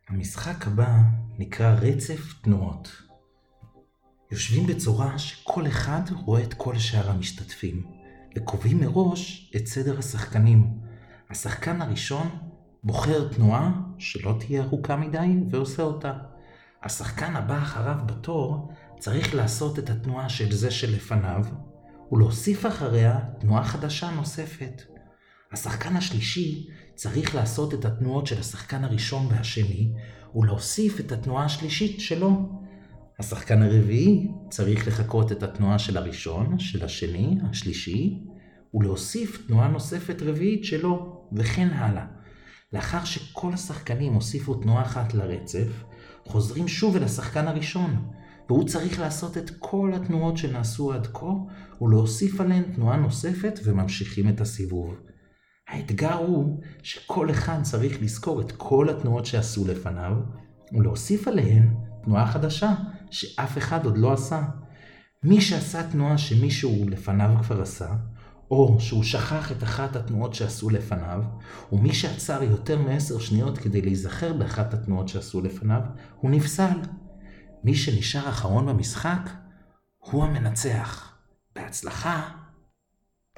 המשחק הבא נקרא רצף תנועות. יושבים בצורה שכל אחד רואה את כל שאר המשתתפים, וקובעים מראש את סדר השחקנים. השחקן הראשון בוחר תנועה שלא תהיה ארוכה מדי ועושה אותה. השחקן הבא אחריו בתור צריך לעשות את התנועה של זה שלפניו, ולהוסיף אחריה תנועה חדשה נוספת. השחקן השלישי צריך לעשות את התנועות של השחקן הראשון והשני, ולהוסיף את התנועה השלישית שלו. השחקן הרביעי צריך לחכות את התנועה של הראשון, של השני, השלישי, ולהוסיף תנועה נוספת רביעית שלו, וכן הלאה. לאחר שכל השחקנים הוסיפו תנועה אחת לרצף, חוזרים שוב אל השחקן הראשון, והוא צריך לעשות את כל התנועות שנעשו עד כה, ולהוסיף עליהן תנועה נוספת וממשיכים את הסיבוב. האתגר הוא שכל אחד צריך לזכור את כל התנועות שעשו לפניו, ולהוסיף עליהן תנועה חדשה שאף אחד עוד לא עשה. מי שעשה תנועה שמישהו לפניו כבר עשה, או שהוא שכח את אחת התנועות שעשו לפניו, ומי שעצר יותר מ10 שניות כדי להיזכר באחת התנועות שעשו לפניו, הוא נפסל. מי שנשאר אחרון במשחק הוא המנצח. בהצלחה.